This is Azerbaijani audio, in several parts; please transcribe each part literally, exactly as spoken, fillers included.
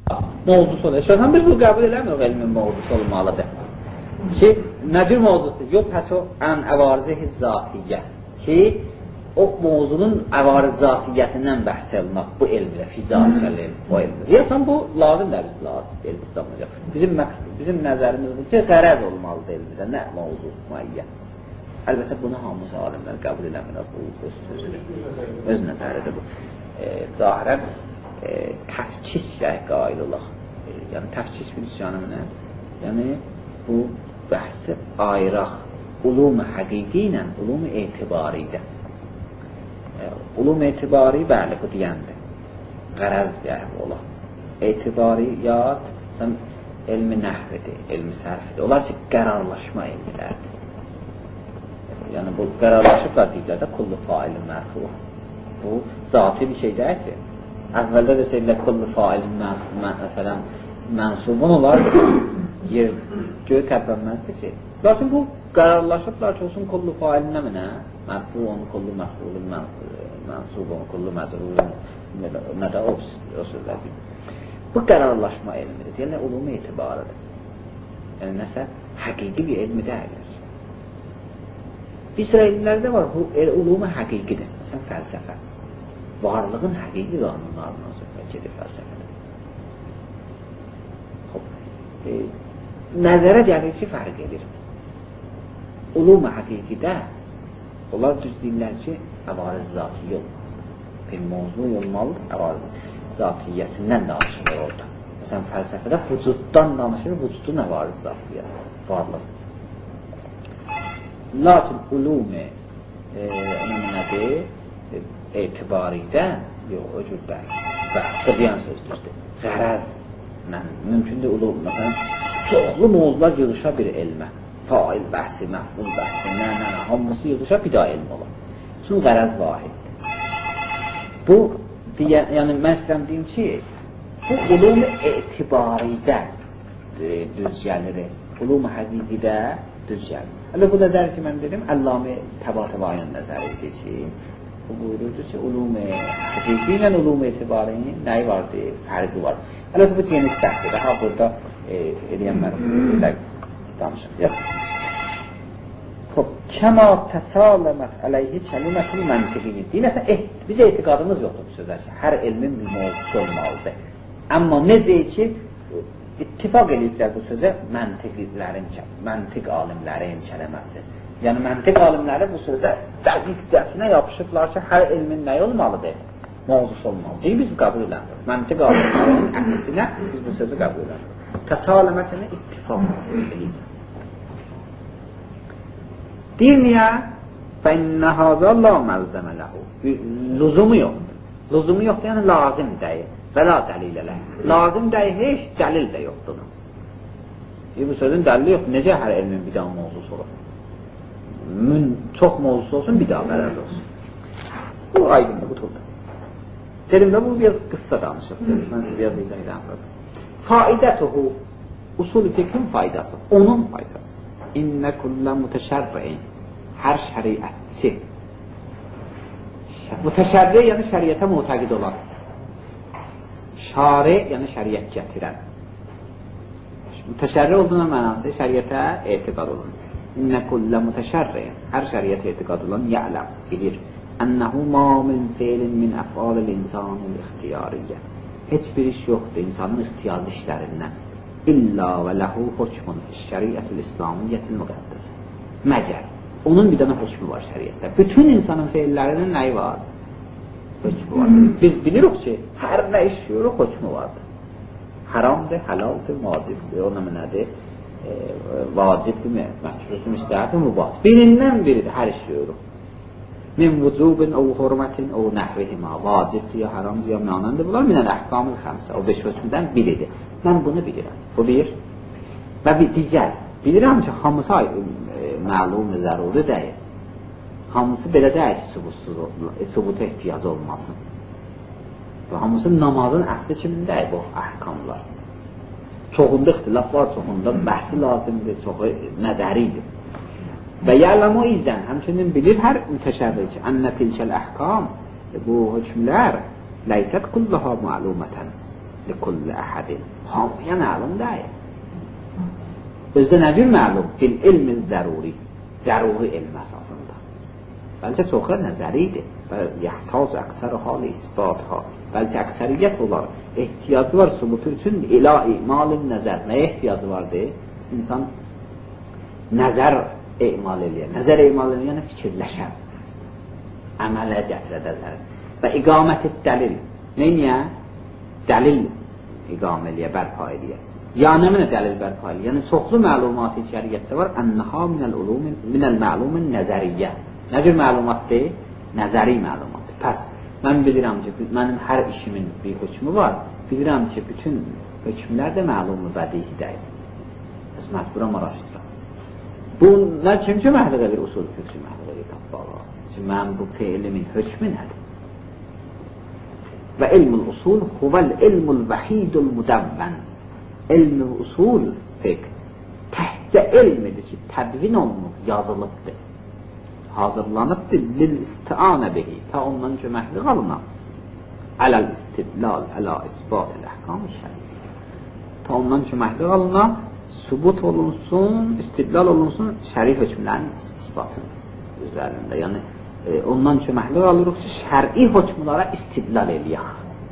mövzusu olur. Şəhsən biz bu qəbul eləmirik elmin mövzusu olmalıdır. Ki, nədir mövzusu? Yox, həs o ən əvarizə zatiyyyə. Ki, o mövzunun əvariz zatiyyətindən bəhs edilir. Bu elmdə, fizikal elm, o elmdə. Deyəsən, bu lazımdır biz lazım, elm İslamda. Bizim məqsəd, bizim nəzərimiz bu ki, qərəz olmalıdır elmdə, nə mövzu, müəyyən. Əlbəttə, bunu hamısı alimlər qəbul eləmir, bu öz sözüdür. Öz nəzəridir bu. E, zahirən, e, təfkislə qail olaq. E, yəni, təfkis bilişyanı nə? Yəni, bu bəhsi ayıraq. Ulum-u həqiqi ilə, ulum-u etibari ilə. E, ulum-u etibari, bəli, bu deyəndir. Qərəz deyək olaq. Etibari, yad, sən elmi nəhvidir, elmi sərfidir. Onlar ki, qərarlaşma elmilərdir. Yəni, bu qərarlaşıblar deyirlər də kullu failin mərfu. Bu, zati bir şey deyək ki, əvvəldə də deyirlər kullu failin mərfu, mənsubun olar, yer, göy tərpənməzdir ki. Lakin bu, qərarlaşıblar ki, olsun kullu failin nə minə? Mərfuun, kullu məfulun, mənsubun, kullu məzrulun, nə də o sözlər deyil. Bu, qərarlaşma elmidir, yəni, ulumu etibarıdır. Yəni, nəsə, həqiqi bir elmi deyil. Bir sıra elmlərdə var, bu ulumu həqiqidir. Məsələn, fəlsəfə. Varlığın həqiqi qanunlarından söhbət gedir fəlsəfədə. E, nəzərə gəlir ki, fərq edir. Ulumu həqiqidə onlar düz deyirlər ki, əvariz zatiyyə olmalı. Bir mövzu olmalı, əvariz zatiyyəsindən danışılır orada. Məsələn, fəlsəfədə vücuddan danışır, vücudun əvariz zatiyyə, varlıq. Lakin ulum-i e, nədir? E, etibaridən, yox, o cür bəl, bəhsə deyən sözdürdür. Qərəz, mümkündür ulum, məsələn, çoxlu mövzular yığışa bir elmə. Fail bəhsi, məful bəhsi, nə, nə, nə, hamısı yığışa bir daha elm olar. Çünki qərəz vahiddir. Bu, deyə, yəni, mən istəyəm deyim ki, bu ulum-i etibaridən e, düz gəlir. Ulum-i həqiqidə düz gəlir. Hələ bu nəzər ki, mən dedim, Əllam-i Təbatəbayan nəzəridir ki, bu buyururdur ki, ulum-i həqiqi ilə ulum-i etibarinin nəyi vardır, fərqi var. Hələ bu geniş bəhsdir, daha burada e, eləyən mən danışım. Yox. Kəma təsaləmət əleyhi kəlimətül məntiqiyyə. Deyilməsə, eh, biz etiqadımız yoxdur bu sözlər ki, hər elmin bir mövzusu olmalıdır. Amma necə ki, İttifaq ediblər bu sözə məntiqlərin, məntiq alimlərin kələməsi. Yəni, məntiq alimləri bu sözə dəqiqcəsinə yapışıblar ki, hər elmin nəyi olmalıdır? Mövzusu olmalıdır. Deyil, biz qəbul edəmirik. Məntiq alimlərin əhlisinə biz bu sözü qəbul edəmirik. Təsaləmətini ittifaq ediblər. Deyir niyə? Fəinnə hazə la məzəmə ləhu. Lüzumu yoxdur. Lüzumu yoxdur, yəni lazım deyil. Və la dəlil elə. Lazım deyil, heç dəlil də yoxdur. E, bu sözün dəlili yoxdur. Necə hər elmin bir daha mövzusu olur? Mün, çox mövzusu olsun, bir daha qərəz olsun. Bu aydındır, bu tutuldu. Dedim də bu bir qıssa danışıqdır. Mən biraz izləyirəm. Faidətuhu, usul-i fikrin faydası, onun faydası. İnnə kullə mütəşərri'in, hər şəriətçi. Mütəşərri, yəni şəriətə mütəqid olan. Şari, yəni şəriət gətirən. Mütəşərri olduğuna mənası şəriətə etiqad olun. İnnə kullə mütəşərri'in, hər şəriətə etiqad olan yələm, bilir. Ənəhu ma min feilin min əfalil insanın ixtiyariyyə. Heç bir iş yoxdur insanın ixtiyarlı işlərindən. İlla və ləhu hukmun şəriətül İslamiyyətil müqəddəsə. Məcər. Onun bir dənə hökmü var şəriətdə. Bütün insanın feillərinin nəyi var? Hökmü var. Biz bilirik ki, hər nə iş görürük, hökmü vardır. Haramdır, həlaldır, vacibdir, o nə nədir? E, vacibdir, məhkûrdur, müstəhəbdir, mübahdır. Birindən biridir, hər iş görürük. Min vücubin, o hürmətin, o nəhvihima, vacibdir, ya haramdır, ya mənəndir. Bunlar minən əhkamı xəmsə, o beş hökmüdən biridir. Mən bunu bilirəm. Bu bir. Və bir digər. Bilirəm ki, hamısı e, məlum, zəruri deyil. Hamısı belə deyil ki, sübuta ehtiyac olmasın. Və hamısı namazın əhli kimindəyir bu əhkamlar. Çoxunda ixtilaf var, çoxunda bəhsi lazımdır, çoxu nəzəridir. Və yələm o izdən, həmçinin bilir hər mütəşərri ki, ənə tilkəl əhkam, bu hökmlər,ləysət kullaha məlumətən. لكل احد hamıya məlum deyil. Özdə nə cür məlum? Fil ilmin zəruri, zəruri elm əsasında. Bəlkə çoxu nəzəridir. Yəhtac əksər hal isbat ha. Bəlkə əksəriyyət olar. Ehtiyacı var subutu üçün ilə imalin nəzər. Nəyə ehtiyacı vardır? İnsan nəzər imal eləyər. Nəzər imal eləyər, yəni fikirləşər. Əmələ gətirə dəzər. Və iqamət dəlil. Nəyə? Dəlil iqam eləyər, bərpa eləyər. Ya nə mənə dəlil bərpa eləyər? Yəni çoxlu məlumat-ı şəriətdə var. Ənəha minəl-ulumin, minəl-məlumin nəzəriyyə. Nə cür məlumatdır? Nəzəri məlumatdır. Pəs, mən bilirəm ki, mənim hər işimin bir hökmü var. Bilirəm ki, bütün hökmlər də məlum-u bədihi deyil. Pəs, məcburam araşdıram. Bu, nə kim ki məhluq edir? Usul fikri məhluq edir. Tapbağa. Ki, mən bu feilimin hökmü nədir? Və ilmul usul huvəl ilmul vəhidul müdəvvən. Elm-i usul fiqh təhcə elmidir ki, tədvin olunub, yazılıbdır. Hazırlanıbdır lil-istianə bihi, ta ondan köməkli qalına aləl-istidlal, ələ isbat-ül əhkam-ı şərif. Ta ondan köməkli qalına sübut olunsun, istidlal olunsun şərif hökmlərin isbatı üzərində. Yəni, e, ondan köməkli qalırıq ki, şər'i hökmlara istidlal eləyək.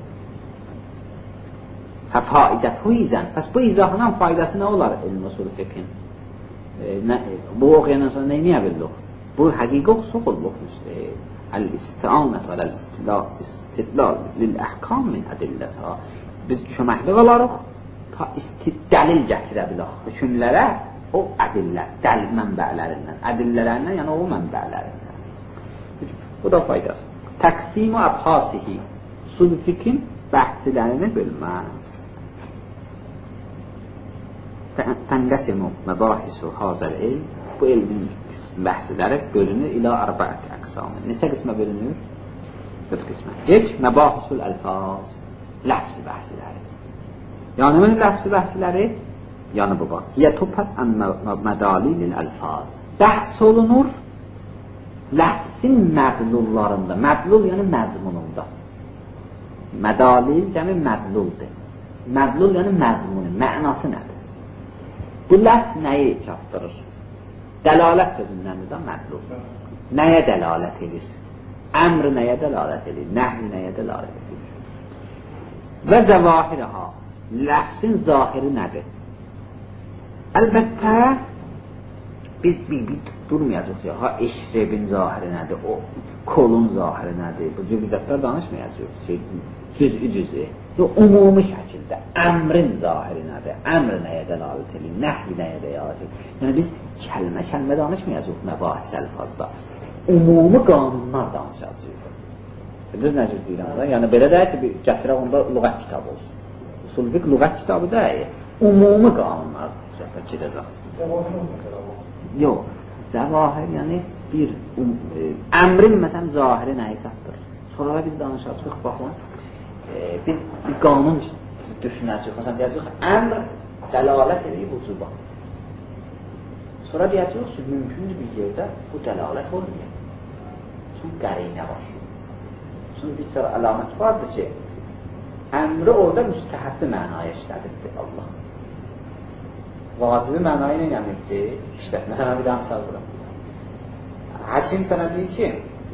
Hə, faidət hu izən. Pəs bu izahının faydası nə olar elm usul fiqhin? E, bu oxuyandan sonra neyməyə bildik? Bu həqiqi oxusuqulluq işte. Əl-istianət və əl-istidlal lil-əhkam min ədillətə. Biz köməkli qalarıq ta dəlil gətirə bilək hükümlərə o ədillər, dəlil mənbələrindən, ədillələrindən, yəni o mənbələrindən. Bu da faydası. Təqsim-i əbhasihi, usul fiqhin bəhsilərini bilmək. Tənqəsimu məbahisu hazəl ilm, bu elmin bəhsləri bölünür ilə arbaət əqsamı. Neçə qismə bölünür? Dörd qismə. İlk, məbahisul əlfaz, ləfsi bəhsləri. Yəni, mən ləfsi bəhsləri, yəni bu bax. Yətubhəs ən mədalilin əlfaz. Bəhs olunur ləfsin mədlullarında. Mədlul yəni məzmununda. Mədalil cəmi mədluldur. Mədlul yəni məzmunu, mənası nədir? Bu ləfs nəyi çatdırır? Dəlalət sözündəndir də mədlul. Nəyə dəlalət edir? Əmr nəyə dəlalət edir? Nəhl nəyə dəlalət edir? Və zəvahirəha, ləfsin zahiri nədir? Əlbəttə, biz bir, bir durmayacaq ya, ha eşrebin zahiri nədir? O kolun zahiri nədir? Bu cüvizətlər danışmayacaq. Şey, cüz-ü cüz-ü. Umumi şəkildə əmrin zahiri nədir? Əmr nəyə dəlalət edir? Nəhl nəyə dəlalət edir? Yəni biz kəlmə-kəlmə danışmayacaq məbahis əlfazda. Umumi qanunlar danışacaq. Düz necə deyirəm da? Yəni belə deyək ki, gətirək onda lüğət kitabı olsun. Usul fiqh lüğət kitabı deyil. Umumi qanunlar söhbət gedəcək. Yox, zəvahir yəni bir um, e, əmrin məsələn zahiri nəyi çatdırır? Sonra biz danışacaq, baxın. E, biz bir qanun düşünəcək. Məsələn deyəcək, əmr dəlalət edir vücuba. Sonra deyəcək ki, mümkündür bir yerdə bu dəlalət olmuyor. Çünki qərinə var. Çünki bir sıra əlamət vardır ki, əmri orada müstəhəbbi mənaya işlədirdir Allah. Vacibi mənaya nə gəmirdir? İşlət. Məsələn, bir daha misal vuram. Həkim sənə deyir ki,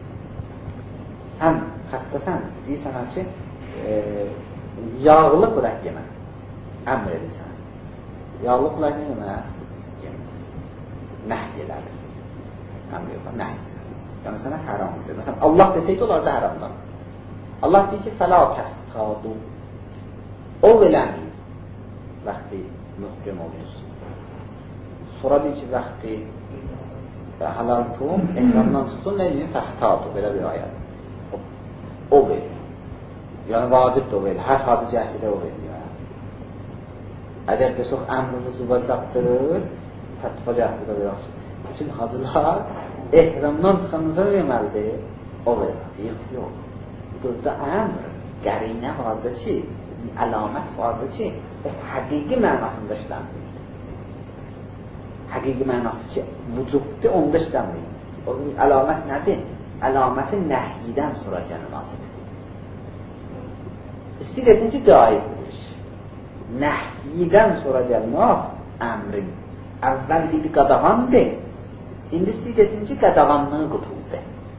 sən xəstəsən, deyir sənə ki, e, yağlı qıraq yemə. Əmr edir sənə. Yağlı qıraq nə yemə? Nəhy elədir. Əmr yox, nəhy. Yəni sənə həramdır. Məsələn, Allah desəydi, onlar da həramdan. Allah deyir ki, fəla kəstadu. O eləmir. Vaxtı mühkəm olunsun. Sonra deyir ki, vaxtı halaltum, ehramdan tutun, nə deyir? Fəstadu, belə bir ayət. O, o verir. Yəni vacib də o verir. Hər hadı cəhsidə o verir. Əgər də çox əmr vücuba çatdırır, fətva cəhsidə verir. Bütün hadılar ehramdan çıxanınca verməlidir, o verir. Yox, yox. Burada əmr, qərinə vardır ki, əlamət vardır ki, o həqiqi mənasında işlənmir. Həqiqi mənası ki, vücuddur, onda işlənmir. O əlamət nədir? Əlamətin nəhyidən sonra gəlin nasibdir. İstəyir edin ki, caizdir. nəhyidən sonra gəlmək əmrin. Əvvəl bir qadağandır. İndi istəyəcəksin ki, qadağanlığı qutuldu.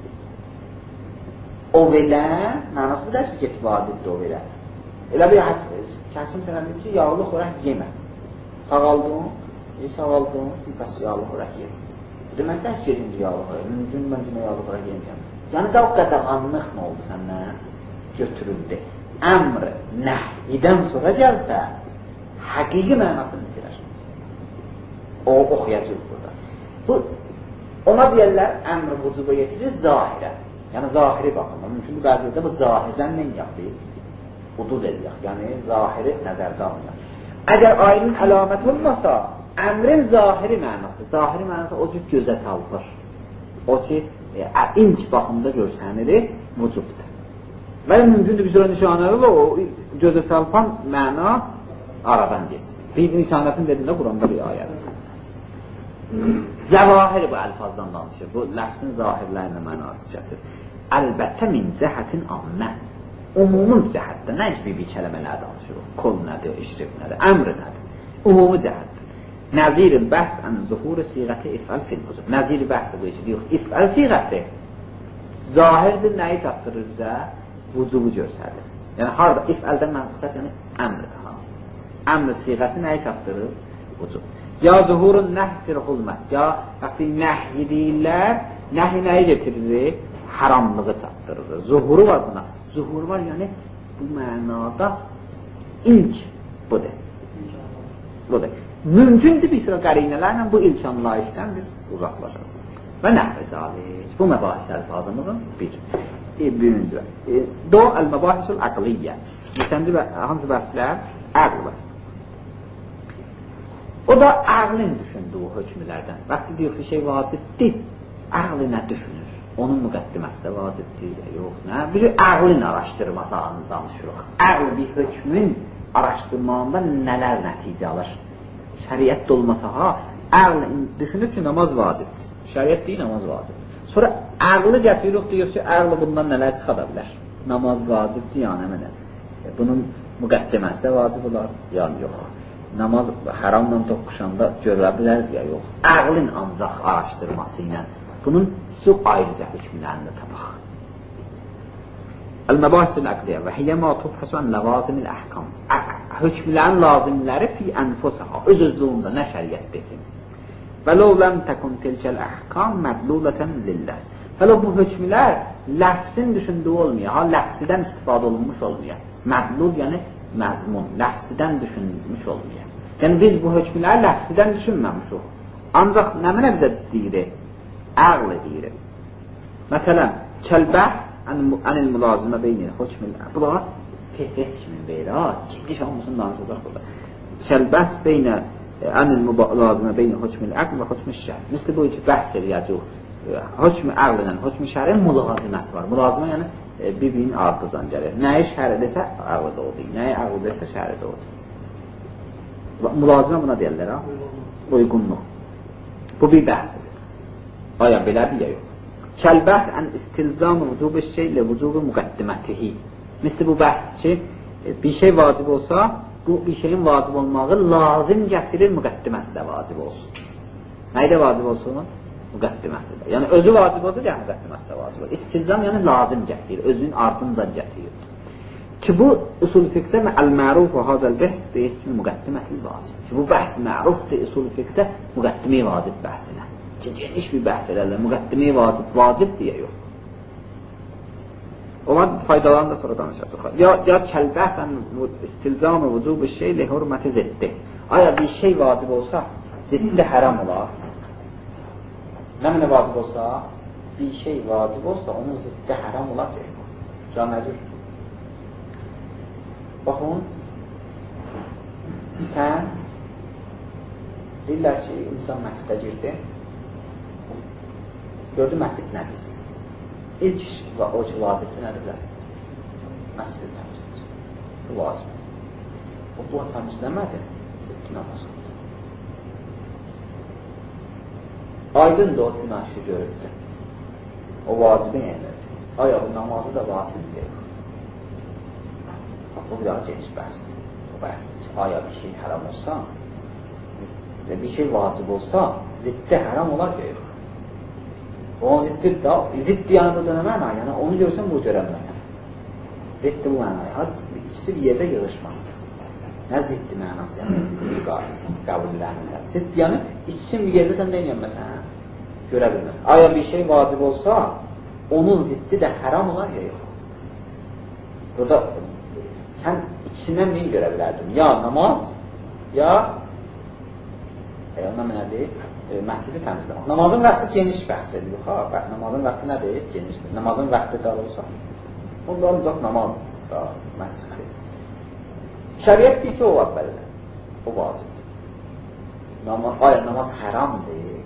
O belə, mənası bu dərsi get vacibdir o belə. Elə bir kəsim sənədir ki, yağlı xörək yemə. Sağaldın, e, sağaldın, bir bəs yağlı xörək yemə. Demək ki, gedim yağlı xörək, mümkün mən demə yağlı xörək yeməyəm. Yəni da o qadağanlıq nə oldu səndən? Götürüldü. Əmr nəhyidən sonra gəlsə, həqiqi mənasını itirir. O oxuyacaq burada. Bu, ona deyərlər, əmr vücuba yetirir zahirə. Yəni zahiri baxımda. Mümkün bəzirdə bu zahirdən nə yaxdıyız? Udud edirik. Yəni zahiri nəzərdə alınır. Əgər ayının əlaməti olmasa, əmrin zahiri mənası, zahiri mənası o cür gözə salpır. O ki, inc baxımda görsənilir, vücubdur. Və mümkündür bir sürə nişanəvi və o gözə salpan məna aradan geçsin. Bir nişanətin dediyində Quranda bir ayədir. Zəvahir bu əlfazdan danışır. Bu ləfsin zahirlərlə mənası gətir. Əlbəttə min cəhətin ammə. Umumun cəhətdə nə ki bir kələmələr danışır. Kol nədir, işrif nədir, əmr nədir? Umumi cəhətdə. Nəzir-i bəhs ən zuhur-i siğəti ifəl fil-vücub. Nəzir-i bəhs bu işi yox. İfəl siğəti zahirdir, nəyi çatdırırsa vücubu göstərir. Yəni harada ifəldən mənqısət, yəni əmrdir. Əmr siğəsi nəyi çatdırır? Vücub. Ya zuhurun nəhdir hülmət. Ya bəxti nəhyi deyirlər, nəhyi nəyi getirir? Haramlığı çatdırır. Zuhuru var buna. Zuhur var, yəni bu mənada ilk budur. Budur. Mümkündür bir sıra qərinələrlə bu ilk anlayışdan biz uzaqlaşırıq. Və nəhvi zalik. Bu məbahis əlfazımızın bir. E, birinci. E, Do əl-məbahisul əqliyyə. Məsələn, hamısı bəhslər əql bəhs. O da əqlin düşündüyü hökmlərdən. Vaxtı deyir ki, şey vacibdir. Əqli nə düşünür? Onun müqəddiməsi də vacibdir, yox, nə? Biri əqlin araşdırması danışırıq. Əql bir hökmün araşdırmağında nələr nəticə alır? Şəriətdə olmasa, ha, əql düşünür ki, namaz vacibdir. Şəriət deyil, namaz vacibdir. Sonra əqli gətiririk, deyir ki, əql bundan nələr çıxada bilər? Namaz vacibdir, yəni mənə. Bunun müqəddiməsi də vacib olar, yəni yox. Namaz haramla toqquşanda görülə bilər, ya yox. Əqlin ancaq araşdırması ilə bunun su ayrıca hükmlərini tapaq. Əl-məbahisul əqliyyə və hiyyə ma tubhəsən ləvazimil əhkam. Hükmlərin lazimləri fi ənfusəha, öz-özlüğündə nə şəriət desin. Və ləv ləm təkun tilkəl əhkam mədlulətən lilləh. Və ləv bu hükmlər ləfsin düşündüyü olmuyor, ha, ləfsidən istifadə olunmuş olmuyor. Mədlul yəni məzmun, ləfsidən düşünmüş olmuyor. Yəni biz bu hükmləri ləfsidən düşünməmişik. Ancaq nə mənə bizə deyirik? Əql edir. Məsələn, kəlbəhs ənil mülazimə beynir hökmül əql. Bu da heç kimin beyri, ha, ciddi şahımızın danışacaq burada. Kəlbəhs beynə ənil mülazimə beynir hökmül əql və hökmül şər. Misli bu iki bəhs eləyəcək. Hökmü əql ilə hökmü şərin mülaziməsi var. Mülazimə yəni bir-birinin ardıdan gəlir. Nəyi şər edirsə, əql doğdu. Nəyi əql edirsə, şər doğdu. Mülazimə buna deyirlər, ha? Uyğunluq. Bu bir bəhsdir. Aya belədir ya yox. Kəlbəhs ən istilzam vücubu şeylə vücubu müqəddimətihi. Misli bu bəhs ki, bir şey vacib olsa, bu bir şeyin vacib olmağı lazım gətirir, müqəddiməsi də vacib olsun. Nəyi də vacib olsun? Müqəddiməsi də. Yəni özü vacib olsa, yəni müqəddiməsi də vacib olsun. İstilzam yəni lazım gətirir, özünün ardından gətirir. Ki bu usul fiqdə əl-məruf və hazəl bəhs bi ismi müqəddimətil vacib. Ki bu bəhs mərufdur usul fiqdə müqəddimi vacib bəhsinə. Geniş bir bəhs elərlər, müqəddimi vacib, vacib deyə yox. Onlar faydalarını da sonra danışacaq. Ya, ya kəlbəhsən istilzam-ı vücubu şeylə hürməti ziddi. Aya bir şey vacib olsa, ziddi həram olar. Nə mənə vacib olsa, bir şey vacib olsa, onun ziddi həram olar deyək. Can nədir? Baxın, sən deyirlər ki, insan məqsədə girdi. Gördü məscid nəcisdir. İlk və o ki vacibdir nədir biləsin? Məscid nəcisdir. Bu vacibdir. O bu təmizləmədir. Namaz qılır. Aydın da o günahşı görübdür. O vacibin emirdir. Aya bu namazı da vacibdir. Bu bir daha geniş bəhsdir. bəhs. Aya bir şey haram olsa, bir şey vacib olsa, ziddi haram olar ya yox. Onun ziddi, ziddi yəni burada nə məna? Yəni onu görsən, bu görənməsən. Ziddi bu mənaya, ikisi bir yerdə yığışmaz. Nə ziddi mənası, yəni bir qəbullərində. Ziddi yəni, ikisi bir yerdə sən deyən məsələn, görə bilməz. Aya bir şey vacib olsa, onun ziddi də haram olar ya yox. Burada sən ikisindən birini görə bilərdin. Ya namaz, ya e, ondan nədir? E, məscidi təmizləmək. Namazın vaxtı geniş bəhs edilir. Ha, namazın vaxtı nədir? Genişdir. Namazın vaxtı dar olsa, onda ancaq namaz da məscidi. Şəriət deyir ki, o əvvəldir. O vacibdir. Namaz, aya namaz haramdır.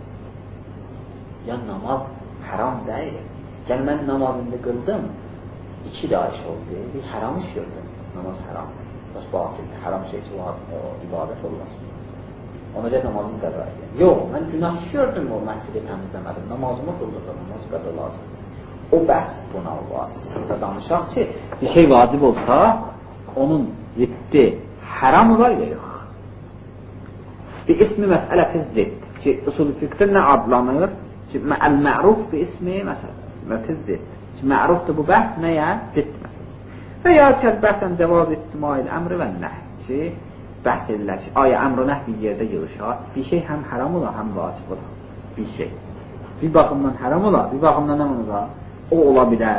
Ya namaz haram deyil. Yəni mən namazında qıldım, iki də ayış oldu. Bir haram iş gördüm. Namaz haramdır. Baş batildir. Haram şey ki, o ibadət olmasın. Ona görə namazını qəza edir. Yox, mən günah iş gördüm o məscidi təmizləmədim. Namazımı qıldırdım, namaz qəza lazımdır. O bəhs buna var. Burada danışaq ki, bir şey vacib olsa, onun ziddi haram olar ya yox. Bir ismi məsələ fi zidd ki, usul-i fiqhdə nə adlanır? Ki, əl-məruf bir ismi məsələ fi zidd. Ki, mərufdur bu bəhs nəyə? Zidd məsələ. Və ya kəl bəhsən cavaz ictimai əmri və nəh ki, bəhs edirlər ki, aya əmr və nəh bir yerdə yığışar. Bir şey həm haram olar, həm vacib olar. Bir şey. Bir baxımdan haram olar, bir baxımdan nə olar? O ola bilər.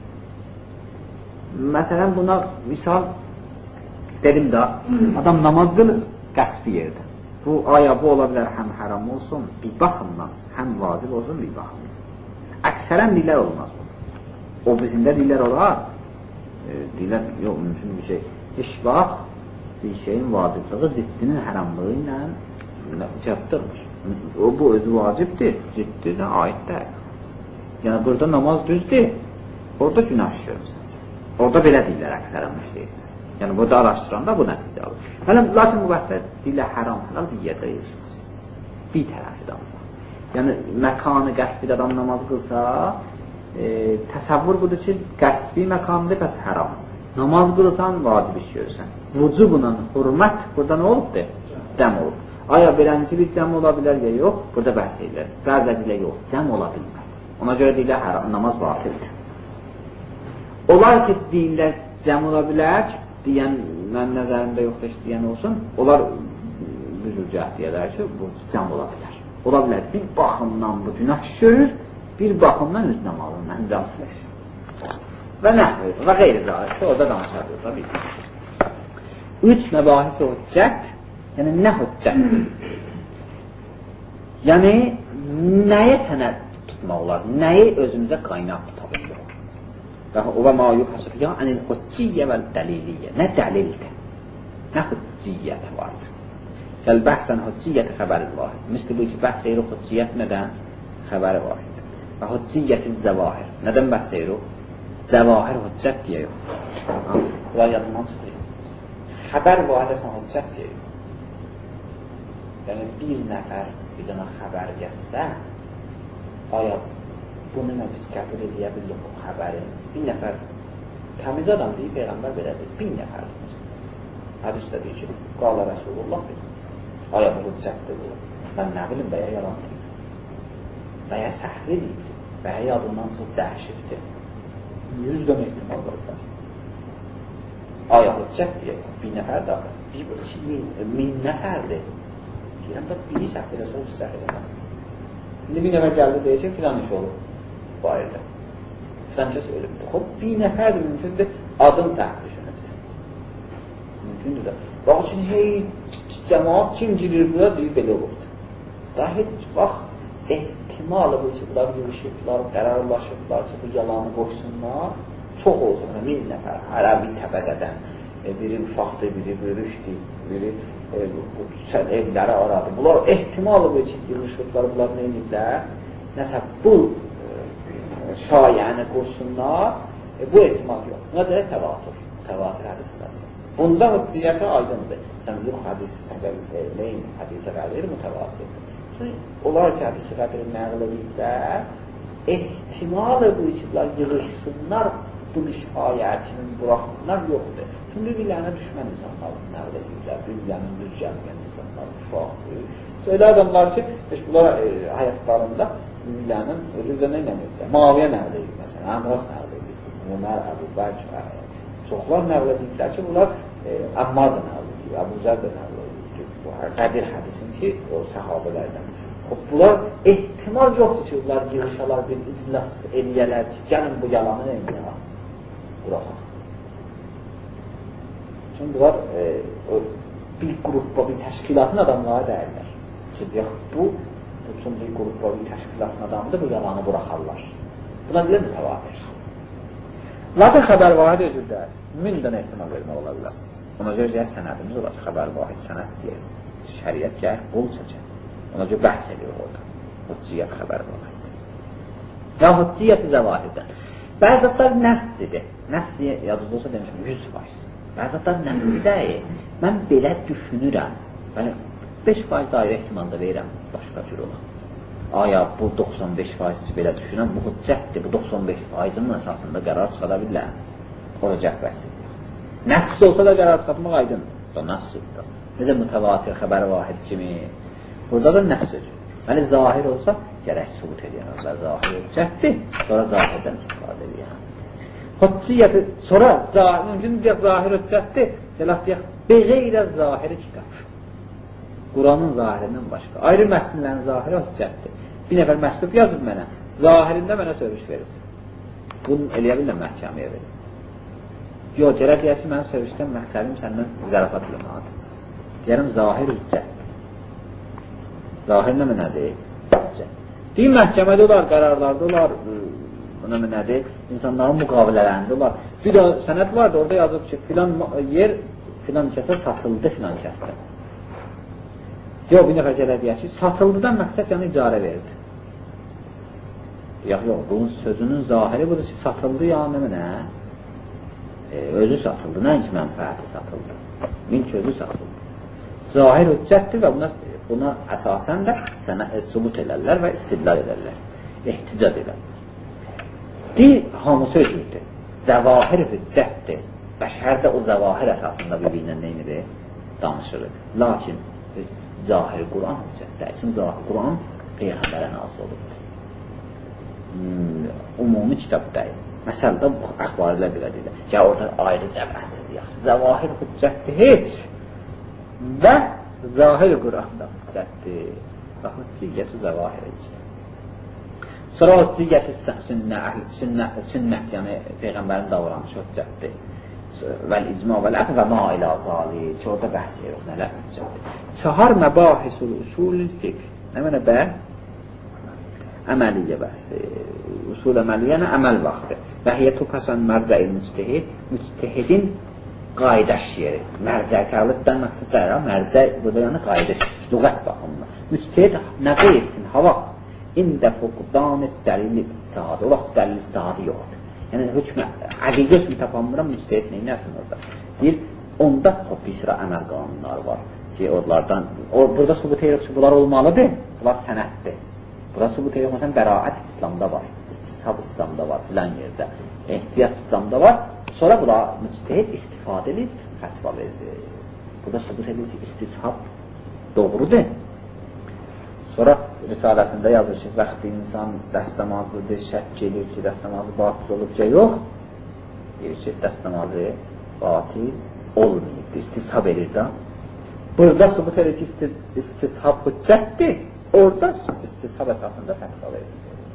Məsələn, buna misal dedim də, adam namaz qılır qəsbi yerdə. Bu aya bu ola bilər, həm haram olsun, bir baxımdan, həm vacib olsun, bir baxımdan. Əksərən dillər olmaz. O bizimdə dillər olar, e, dillər yox, mümkün bir şey. İş vaxt bir şeyin vaciblığı ziddinin haramlığı ilə cəbdırmır. O, bu özü vacibdir, ciddi də aiddir. Yəni, burada namaz düzdür, orada günah işləyirsən. Orada belə deyirlər əksərən bir şey. Yəni, burada araşdıranda bu nəticə alır. Hələ, lakin bu vaxtda deyirlər haram, halal bir yerdə yiyirsən. Bir tərəfi dansa. Yəni, məkanı qəsbi adam namaz qılsa, e, təsəvvür budur ki, qəsbi məkanıdır, bəs haram. Namaz qılsan, vacib iş görürsən. Vücubla hürmət burada nə olubdur? Cəm olub. Aya beləncə bir cəm ola bilər ya yox, burada bəhs edilir. Bəzə dilə yox, cəm ola bilməz. Ona görə deyirlər, haram, namaz vatildir. Onlar ki, deyirlər, cəm ola bilər, deyən, mən nəzərimdə yoxdur, deyən olsun, onlar büzülcə deyərlər ki, bu cəm ola bilər. Ola bilər, bir baxımdan bu günah görür, bir baxımdan öz namazından cəm süləşir. Və nəhvə, və qeyri-zahirsə, orada danışardır, tabii. Üç məbahis hüccət, yəni nə hüccətdir? Yəni, nəyə sənəd tutmaq olar? Nəyi özümüzə qaynaq tutabilir? O və ma yuhasıfiyyə ənil hücciyyə və dəliliyyə. Nə dəlildir? Nə hücciyyət vardır? Gəl bəhsən hücciyyət xəbəri vahid. Misli bu ki, bəhs eyru hücciyyət nədən? Xəbəri vahid. Və hücciyyəti zəvahir. Nədən bəhs eyru? Zəvahir hüccət deyə yox. Bunlar yadından çıxır. Xəbər vahidə hüccət deyə yox. Yəni, bir nəfər bir dənə xəbər gəlsə, aya bunu nə biz qəbul edə bildik o xəbəri? Bir nəfər təmiz adam deyib, Peyğəmbər belə deyib, bir nəfər deyib. Hədisdə deyir ki, qala Rəsulullah deyib. Aya bu hüccətdir bu. Mən nə bilim, bəyə yalan deyib. Bəyə səhvi deyib. Bəyə yadından çox dəhşifdir. Yüz dönə ehtimal var bəs. Aya hüccət deyib, bir nəfər də bir min, min nəfərdir. Deyirəm, bax, biri səhvi də sonra səhvi də. İndi bir nəfər gəldi deyir ki, filan iş olur bu ayda. Filan kəs ölümdür. Xob, bir nəfərdir, mümkündür, adım səhv düşünüdür. Mümkündür də. Bax, üçün, hey, cəmaat kim girir bura, deyir, belə olubdur. Daha heç vaxt ehtimalı bu ki, bunlar yürüşüblər, qərarlaşıblar ki, bu yalanı qoysunlar, çox olsun, min nəfər, hələ bir təbəqədən, biri ufaqdır, biri böyükdür, biri sən evləri aradı. Bunlar ehtimalı bu ki, yürüşüblər, bunlar nə ediblər? Nəsə, bu şayəni qursunlar, bu ehtimal yox. Buna deyək təvatür, təvatür hədislər. Bunda hücciyyətə aydındır. Sən yox, hədisi səbəbi neyin, hədisi qədir mütəvatir. Onlar ki, hədisi qədiri nəql ediblər, ehtimalı bu içiblər yığışsınlar, bu şayətinin buraxsınlar yoxdur. Çünki bir-birlərinə düşmən insanlar nəql edirlər, bir-birlərini düz gəlməyən insanlar, şüfaqdır. Öyle adamlar ki, işte bunlar e, həyatlarında bir-birlərinin özü nə eləmirlər? Maviyə nəql edir, məsələn, Əmras nəql edir, Ömər, Əbu Bəkr, çoxlar nəql edirlər ki, bunlar e, Əmmar da nəql edir, Əbu Zər də nəql edir. Bu Qədir hədisin ki, o səhabələrdən. Bunlar ehtimal yoxdur ki, bunlar girişələr, bir iclas eləyələr ki, gəlin bu yalanı eləyələr. Buraxaq. Çünki bunlar e, o, bir qrupla, bir təşkilatın adamları dəyərlər. Ki, yox, bu, bütün bir qrupla, bir təşkilatın adamıdır, bu yalanı buraxarlar. Buna bilir mi təvatir? Lakin xəbər vahid özürdə min dənə ehtimal vermək ola bilər. Ona görə gəl sənədimiz olar, xəbər vahid sənəd deyir. Şəriət gəl, qol çəkər. Ona görə bəhs edir orada. Hücciyyət xəbər vahid. Ya hücciyyət-i zəvahirdən. Bəzətlər nəslidir. Nəsli, yadınızda olsa demişim, yüz faiz. Bəzətlər nəslidir. Mən belə düşünürəm. Mən beş faiz dairə ehtimalda verirəm başqa cür olan. Aya, bu doxsan beş faiz belə düşünürəm, bu hüccətdir, bu doxsan beş faizinin əsasında qərar çıxada bilirəm. Orada cəhbəsi. Nəsl olsa da qərar çıxatmaq aydındır. O nəslidir. Necə mütəvatir xəbər vahid kimi. Burada da nəsl sözü. Yəni, zahir olsa, gərək subut edən özlər zahir hüccətdir, sonra zahirdən istifadə edən. Hücciyyəti, sonra mümkün deyək, zahir hüccətdir, gələk deyək, beğeyrə zahiri kitab. Quranın zahirindən başqa. Ayrı mətnlərin zahiri hüccətdir. Bir nəfər məktub yazıb mənə, zahirində mənə sövüş verir. Bunu eləyə bilirəm məhkəməyə verir. Yox, gərək deyək ki, mənə sövüşdən məqsədim səndən zərafat bilməlidir. Deyərəm, zahir hüccətdir. Zahir nə nədir? Deyim, məhkəmədə olar, qərarlarda olar, nə nədir? İnsanların müqavilələrində olar. Bir də sənəd vardı, orada yazıb ki, filan yer filan kəsə satıldı filan kəsdə. Yox, bir nəfər gələ deyək ki, satıldıdan məqsəd yəni icarə verdi. Yox, yox, bunun sözünün zahiri budur ki, satıldı yəni nə? E, özü satıldı, nəinki mənfəəti satıldı. Mülk özü satıldı. Zahir hüccətdir və buna Buna əsasən də sənə sübut elərlər və istidlal edərlər, ehticac edərlər. Bir hamısı özüdür, zəvahir hüccətdir. Bəşər də o zəvahir əsasında bir-birinə neynidir? Danışırıq. Lakin zahir Quran hüccətdir. Çünki zahir Quran Peyğəmbərə nazil olubdur. Hmm, umumi kitab deyil. Məsələdə bu əxbarilər belə deyilər. Ya orada ayrı cəbəsidir, yaxşı. Zəvahir hüccətdir heç. Və zahir Quranda hüccətdir və hücciyyət-i zəvahirdir. Sonra hücciyyət-i sünnət, yəni Peyğəmbərin davranışı hüccətdir. Vəl-icma vəl-əq və ma ilə zali ki, orada bəhs edirik, nələr hüccətdir. Çahar məbahisul usul-ül fiqh. Nə mənə bə? Əməliyyə bəhsi. Usul əməliyyənə əməl vaxtı. Və hiyə tupəsən mərcə-i müctehid, müctehidin qaydaş yeri. Mərcə-kəvliddən məqsədlərə, mərcə, burada yəni qaydaş, lüğət baxımında. Müctehid nə qeyirsin, hava, ində fuqdanət dəlil istihadı. O vaxt dəlil istihadı yoxdur. Yəni, hükmə, əqiqə hükmü tapanmıram, müctehid neynəsin orada? Deyir, onda bir sıra əməl qanunları var ki, oralardan, or, burada subut edirik ki, bunlar olmalıdır, bunlar sənətdir. Burada subut edirik, məsələn, bəraət İslamda var, istishab İslamda var, filan yerdə, ehtiyat İslamda var. Sonra buna müctehid istifadə edib, fətva verdi. Burada subut edilir ki, istishab doğrudur. Sonra risalətində yazır ki, vaxtı insan dəstəmazlıdır, şək gelir ki, dəstəmazı batıl olub ki, yox. Deyir ki, dəstəmazı batil olmayıbdır, istishab edir də. Burada subut edir ki, istishab hüccətdir, orada istishab əsasında fətva verir.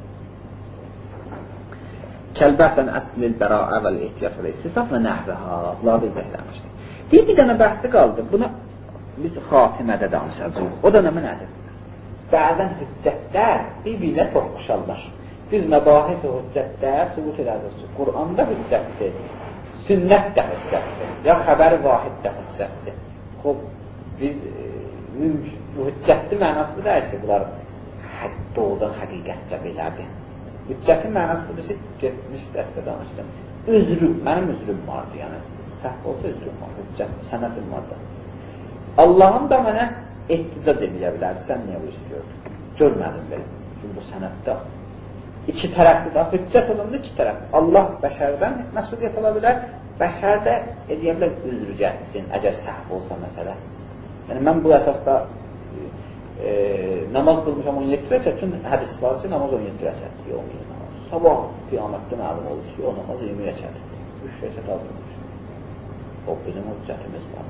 Kəlbəsən əslil bəraə vəl ehtiyat vəl istisaf və nəhvəha, bunlar da izləkləmişdir. Deyir, bir dənə bəhsi qaldı, buna biz xatimədə danışacaq. O dönəmi nədir? Bəzən hüccətlər bir-birinə toxuşarlar. Biz məbahis o hüccətlər sübut edərik ki, Quranda hüccətdir, sünnət də hüccətdir, ya xəbər vahid də hüccətdir. Xob, biz bu hüccətli mənası deyək ki, bunlar doğrudan həqiqətlə belədir. Hüccətin mənası budur ki, getmiş dəstə danışdım. Üzrüm, mənim üzrüm vardı, yəni səhv olsa üzrüm var, hüccət, sənətim vardı. Allahın da mənə ehticac edə bilərdi, sən niyə bu işi gördün? Görmədim belə. Çünki bu sənətdə iki tərəfli də, hüccət olanda iki tərəfli. Allah bəşərdən məsuliyyət ola bilər, bəşərdə edə bilər üzr gətirsin, əgər səhv olsa məsələ. Yəni, mən bu əsasda e, namaz qılmışam on yeddi rəkət, çünki hədis var ki, namaz on yeddi rəkətdir, on yeddi namaz. Sabah qiyamətdə məlum olur ki, o namaz iyirmi rəkətdir, üç rəkət azılmış. O, bizim hüccətimiz var.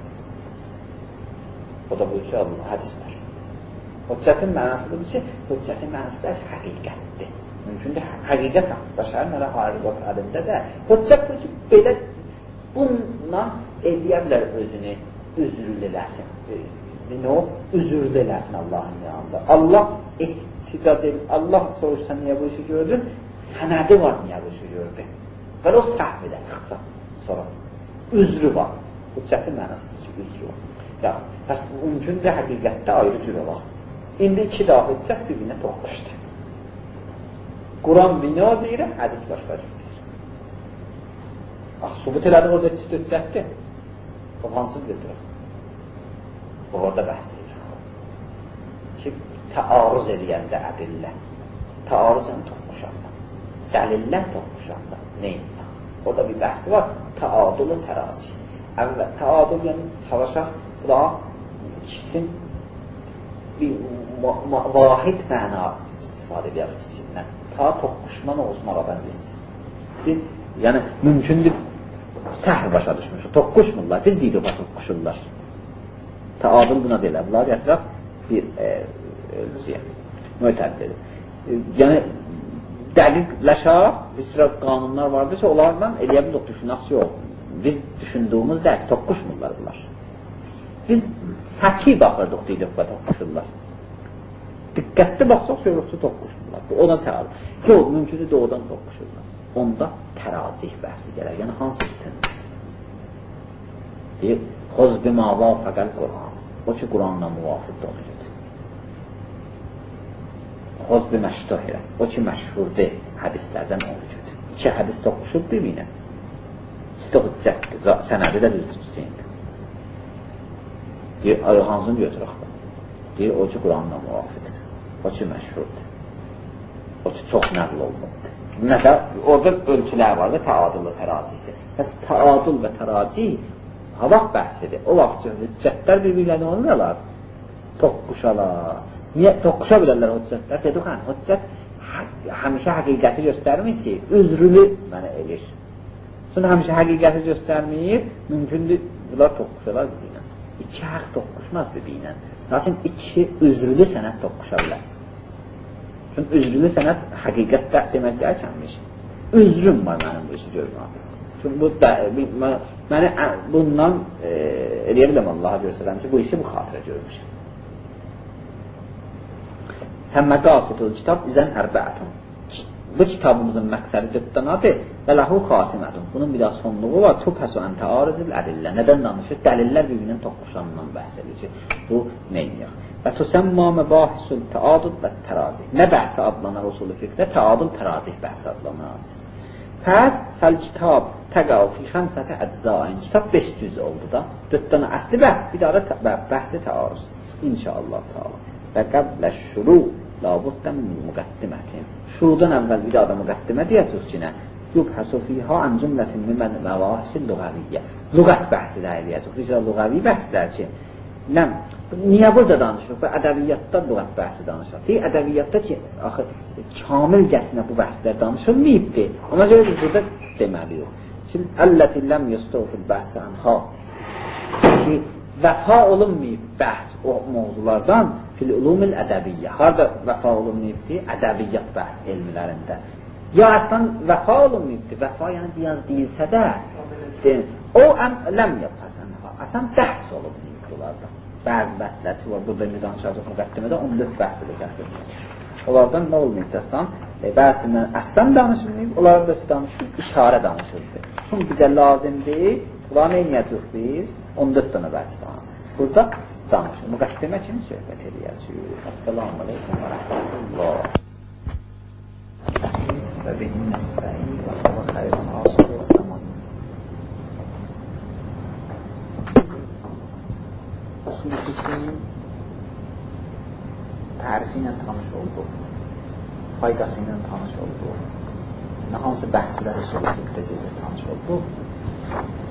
O da bu ki, hədislər. Hüccətin mənasıdır ki, hüccətin mənasıdır həqiqətdir. Mümkündür, həqiqət bəşərin ələ hariqat əlində də hüccət bu ki, belə bununla eləyə bilər özünü üzürləsin. Ne o? Üzürləsin Allah'ın yanında. Allah ehtiqat edir. Allah soruşsa niyə bu işi gördün? Sənədi var niyə bu işi gördün? Və o səhv edə çıxsa sonra. Üzrü var. Hüccətin mənasıdır ki, üzrü var. Ya, bəs mümkündür həqiqətdə ayrı cür olar. İndi iki daha hüccət bir-birinə toxuşdu. Quran bina deyir, hədis başqa deyir. Ax, subut elədik orada iki hüccətdir. O hansız götürür? Orada bəhs edir. Ki, təarruz edəyəndə ədillə. Təarruzun toxmuşanda. Dəlillə toxmuşanda. Neyində? Orada bir bəhsi var. Təadulu təraci. Əvvəl, təadul yəni çalışaq, bu da ikisin bir vahid məna istifadə edək ikisindən. Ta toxmuşman olmağa bəndirsin. Biz, yəni, mümkündür səhr başa düşmüşük. Toxmuşmurlar, biz deyirik o toxmuşurlar. Təadıl buna deyilər. Bunlar gətirək bir ölçüyə, mötəddir. Yəni, dəqiqləşə bir sıra qanunlar vardır ki, onlarla eləyə bilir düşünəsi yox. Biz düşündüyümüz dəqiq toqquşmurlar bunlar. Biz səki baxırdıq deyilik və toqquşurlar. Diqqətli baxsaq söylüqçü toqquşmurlar. O da təadıl. Yox, mümkündür doğrudan toqquşurlar. Onda tərazih bəhsi gələr. Yəni, hansı üstündir? Deyir, xoz bimə vafəqəl Quran. O ki, Quranla müvafiqdir onu gedir. Xoz biməştəhirə. O ki, məşhurdur hədislərdən onu gedir. İki hədis toqquşub bir-birinə. İkisi də hüccətdir. Sənədi də düzdürçüsüydür. Deyir, hansını götürək. Deyir, o ki, Quranla müvafiqdir. O ki, məşhurdur. O ki, çox nəql olunubdur. Nəsə, orada ölçülər var və təadül və tərazihdir. Bəs təadül və tərazih havaq bəhsidir. O vaxt ki, hüccətlər bir-birlərini olmuyorlar. Toqquşalar. Niyə? Toqquşa bilərlər hüccətlər. Dedik, hə, hüccət həmişə həqiqəti göstərmir ki, üzrülü mənə elir. Sonra həmişə həqiqəti göstərmir, mümkündür, bunlar toqquşalar bir-birlə. İki haq toqquşmaz bir-birlə. Lakin iki üzrülü sənət toqquşa bilər. Çünki üzrülü sənət həqiqətdə demək dərkənmiş. Üzrüm var mənim bu işi görməm. Çünki bu da, məni bundan e, eləyə biləm Allaha görsələm ki, bu işi bu xatirə görmüşəm. Həmmə qasidul kitab izən ərbəətun. Bu kitabımızın məqsədi cüddanadır və ləhu xatimətun. Bunun bir daha sonluğu var. Tubhəsu ən təarızil ədillə. Nədən danışır? Dəlillər bir-birinin toqquşanından bəhs edir ki, bu neymiyor. Və tüsəmmə məbahisul təadud və tərazih. Nə bəhsi adlanar usulü fiqdə? Təadud, tərazih bəhsi adlanar. Pəs, fəl kitab təqav fi xəmsətə əczain. Kitab beş cüz oldu da. Cüddana əsli bəhs, bir daha da bəhsi təaruz. İnşallah taala. Və qəblə şuru labuddən müqəddimətin. Şurudan əvvəl bir daha da müqəddimə deyəsiz ki, nə? Yubhəsu fiyha ən cümlətin mimən məvahisil lüğəviyyə. Lüğət bəhsi də eləyəcək. Bir sıra lüğəvi bəhslər ki, nəm? Niyə burada danışıq? Və ədəviyyatda lüğət bəhsi danışıq. Deyir, ədəviyyatda ki, axı, kamilcəsinə bu bəhslər danışılmayıbdır. Ona görə biz burada deməliyik. Şimdi, əlləti ləm yustufil bəhsi ənha. Ki, vəfa olunmayıb bəhs o mövzulardan fil-ulumil ədəbiyyə. Harada vəfa olunmayıbdır? Ədəbiyyat bəhs elmlərində. Ya əslən vəfa olunmayıbdır. Vəfa yəni biraz deyilsə də, o əm ləm yapasənha. Əslən bəhs olunmayıb bunlardan. Bəzi bəhslər ki, var, burada indi danışacaq müqəddimədə on dörd bəhsdir gətirir. Onlardan nə olmayıb əslən? E, bəhsindən əslən danışılmayıb, onlardan da danışılıb, işarə danışıldı. Çünki bizə lazımdır, bunlar neyniyəcək biz? on dörd dənə bəhs var. Burada danışır. Müqəddimə kimi söhbət edəyəcək. Əssalamu aleykum və rəhmətullah. Və bihin nəstəyi və xəbə xəyrən asıl və zaman. Usul-i tərifi ilə tanış olduq. Faydası ilə tanış olduq. Hansı bəhslər usul-i fiqdə gizli tanış olduq.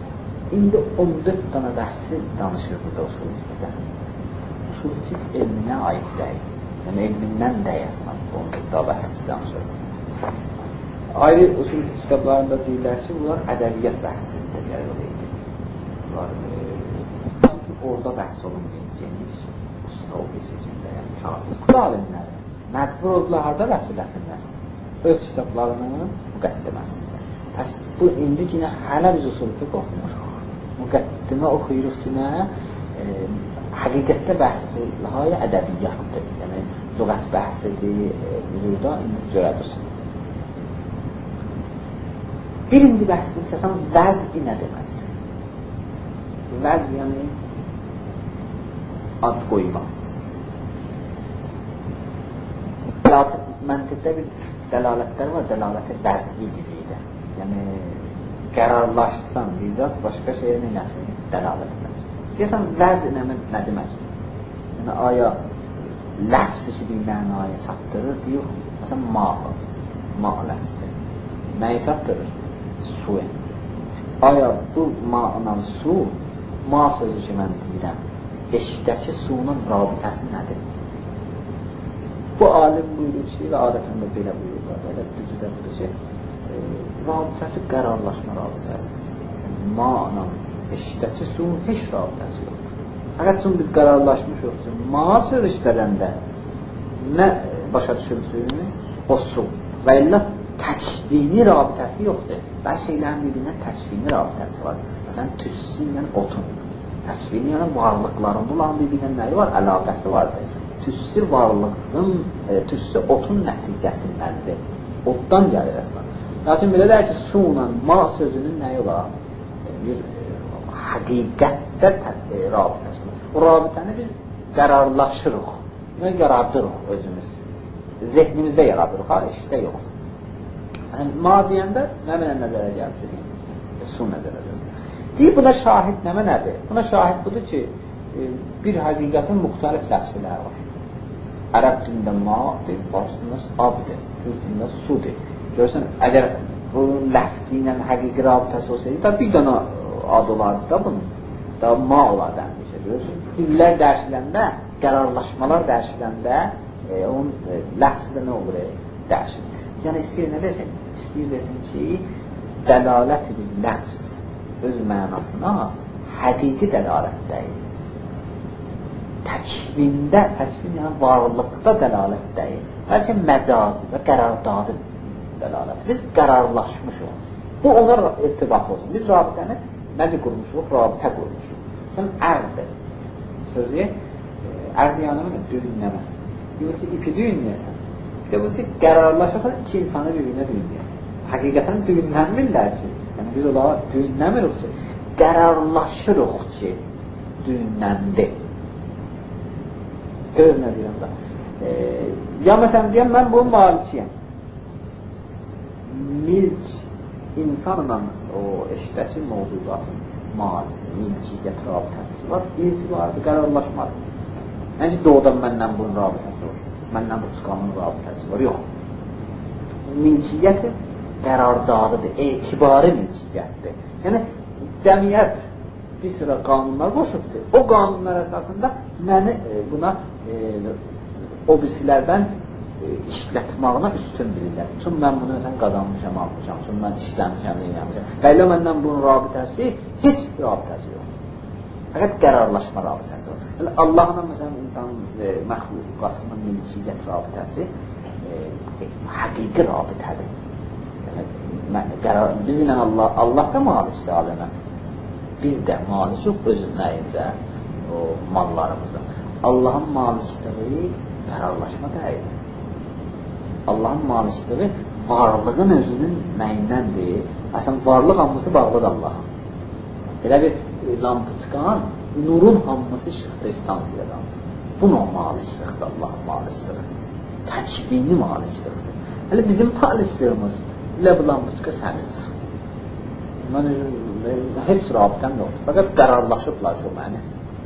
İndi on dörd dana bəhsi danışır burada usul fiqhdə. Usul fiqh elminə aid deyil. Yəni elmindən deyəsən, on dörd dana bəhsi danışır. Ayrı usul fiqh kitablarında deyirlər ki, bunlar ədəbiyyat bəhsi təcərrüd edir. Bunlar e, orada bəhs olunmuyor, geniş, usta ofisicində, yəni kağıt. Alimləri məcbur oldular, harada vəsiləsinlər? Öz kitablarının müqəddiməsində. Pəs bu indi yine hələ biz usul fiqh oxumuruq. Müqəddimə oxuyuruq yine e, həqiqətdə bəhsi lahay ədəbiyyatdır. Yəni lüğət bəhsidir, e, burada indi görədirsin. Birinci bəhs bu səsən vəz-i nə deməkdir? Vəz yəni ad qoyma. Məntiqdə bir dəlalətlər var, dəlaləti vəz-i diliydə. Yəni qərarlaşsan, bizzat başqa şeyə nəsin? Dəlalət etməsin. Deyəsən, vəz nə, nə deməkdir? Yəni, aya ləfz işi bir mənaya çatdırır, deyək, məsələn, ma, ma ləfzi. Nəyi çatdırır? Su. Aya bu ma'nan su, ma sözü ki, mən deyirəm, eşdəki suyunun rabitəsi nədir? Bu alim buyurur ki, və adətən də belə buyururlar, elə düzü də budur ki, e, rabitəsi qərarlaşma rabitəsi. Yəni, ma'nan eşdəki suyun heç rabitəsi yoxdur. Həqiqət üçün biz qərarlaşmışıq ki, ma söz işlədəndə nə başa düşülsün? O su. Və illə təkvini rabitəsi yoxdur. Və şeylərin bir-birindən təkvini rabitəsi var. Məsələn, tüssü ilə otun. Təkvini yəni varlıqlarında olan bir-birindən nəyi var? Əlaqəsi vardır. Tüssü varlığın, e, tüssü otun nəticəsindəndir. Otdan gəlir əslən. Lakin belə deyək ki, su ilə ma sözünün nəyi var? E, bir e, həqiqətdə e, rabitəsi var. O rabitəni biz qərarlaşırıq. Yəni, yaradırıq özümüz. Zehnimizdə yaradırıq, ha, işdə yoxdur. Yəni, ma deyəndə nə mənə nəzərə gəlsin? E, su nəzərə gəlsin. Deyib, buna şahid nə mənədir? Buna şahid budur ki, e, bir həqiqətin müxtəlif ləfsilər var. Ərəb dilində ma'dir, farsında abdir, türkündə sudir. Görürsən, əgər bu ləfsi ilə həqiqi rabitəsi olsaydı, da bir dana ad olardı da bunun, da ma olardı həmişə, görürsən. Dillər dəyişiləndə, qərarlaşmalar dəyişiləndə, e, onun e, ləfsi də nə olur, e, dəyişir. Yəni, istəyir nə desin? İstəyir desin ki, dəlalət-i bir ləfs öz mənasına həqiqi dəlalət deyil. Təkvində, təkvin yəni varlıqda dəlalət deyil. Bəlkə məcazi və qərardadı dəlalət. Biz qərarlaşmışıq. Bu ona irtibat olsun. Biz rabitəni nədir qurmuşuq? Rabitə qurmuşuq. Sən ərdir. Sözü, ərdir yanımı düğünləmə. Yoxsa ipi düğünləyəsən. Bir də bu ki, qərarlaşasan iki insanı bir-birinə düğünləyəsən. Həqiqətən düğünlənmirlər ki. Yəni biz olaraq düğünləmirik ki, qərarlaşırıq ki, düğünləndi. Göz nə deyirəm da. E, ya məsələn deyəm, mən bunun malikiyəm. Milk insanla o eşdəki mövzudatın malik, milkiyyət rabitəsi var, itibardır, qərarlaşmadır. Yəni ki, doğudan məndən bunun rabitəsi var, məndən bu çıxanın rabitəsi var, yox. Milkiyyəti qərardadıdır, etibarı milkiyyətdir. Yəni, cəmiyyət bir sıra qanunlar qoşubdur. O qanunlar əsasında məni e, buna e, o birisilərdən e, işlətmağına üstün bilirlər. Çünki mən bunu ötən qazanmışam, almışam, çünki mən işləmişəm, deyilmişəm. Və elə məndən bunun rabitəsi heç rabitəsi yoxdur. Fəqət qərarlaşma rabitəsi var. Yəni, Allahla məsələn insanın e, məxluqatının milkiyyət rabitəsi e, e, həqiqi rabitədir. Yəni, qərar, biz ilə Allah, Allah da malikdir aləmə. Biz də malikiq özünəyizə o mallarımızda. Allahın malikliyi qərarlaşma deyil. Allahın malikliyi varlığın özünün nəyindəndir? Əslən, varlıq hamısı bağlıdır Allah'a. Elə bir lampıçqan, nurun hamısı işıqdır istansiyadan. Bu o malikliqdir, Allahın malikliyi. Təkvini malikliqdir. Hələ bizim malikliğimiz, elə bu lampıçqa sənindir. Mən heç rabitəm yoxdur. Fəqət qərarlaşıblar ki, o məni.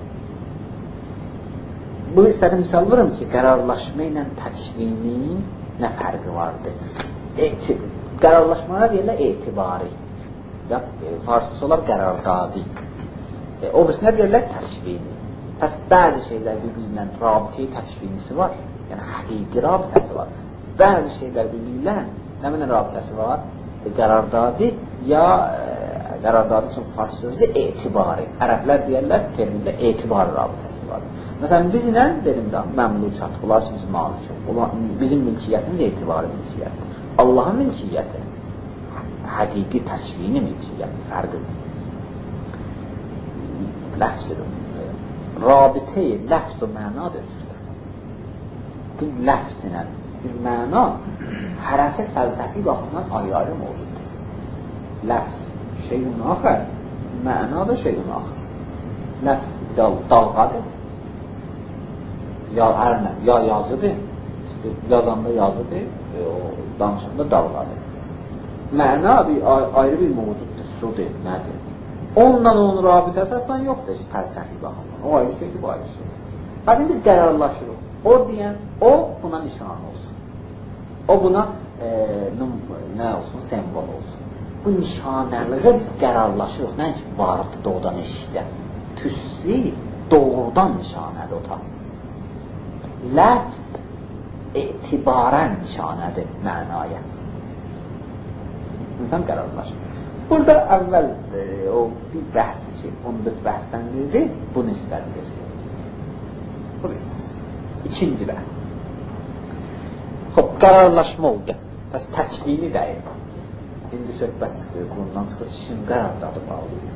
Bu istədim misal vurum ki, qərarlaşma ilə təkvinin nə fərqi vardır? Eti, qərarlaşmalar deyirlər etibari. ya farsısı olar qərardadi. E, o birisi nə deyirlər? Təşvini. Pəs bəzi şeylər bir-birindən rabitəyi təşvinisi var. Yəni həqiqi rabitəsi var. Bəzi şeylər bir-birindən nə mənə rabitəsi var? E, qərardadi ya e, qərardadi üçün fars sözü etibari. Ərəblər deyərlər termində etibari rabitəsi var. Məsələn, biz ilə dedim də məmlukat, bunlar üçün biz malik. Bizim mülkiyyətimiz etibari mülkiyyətdir. Allahın mülkiyyəti həqiqi təşvini mülkiyyətdir, fərqidir. Ləfsidir. Rabitəyi, ləfs o məna dönür. Bir ləfsinə bir məna hərəsi fəlsəfi baxımdan ayrı mövzudur. Ləfs şeyun axər, məna da şeyun axər. Ləfs dal, dalğadır. Ya ərnə, ya yazıdır. Yazanda yazıdır, e, o danışanda dalğadır. Məna bir ayrı bir mövzudur, sudur, nədir? Onunla onun rabitəsi əslən yoxdur, fəlsəfi baxımdan. O ayrı şeydir, bu ayrı şeydir. Lakin biz qərarlaşırıq. O deyən, o buna nişan olsun. O buna e, nə olsun, sembol olsun. Bu nişanəliğə biz qərarlaşırıq. Nə ki, varıqdır doğudan eşikdə. Tüssi doğrudan nişanədir o tam. Ləfs etibarən nişanədir mənaya. İnsan qərarlaşır. Burada əvvəl e, o bir bəhs ki, on dörd bəhsdən biri bunu istədir. Bu bir bəhs. İkinci bəhs. Xob, qərarlaşma oldu. Bəs təkvini dəyir. İndi söhbət çıxıyor, bundan çıxır, işin qərardadı bağlıydı.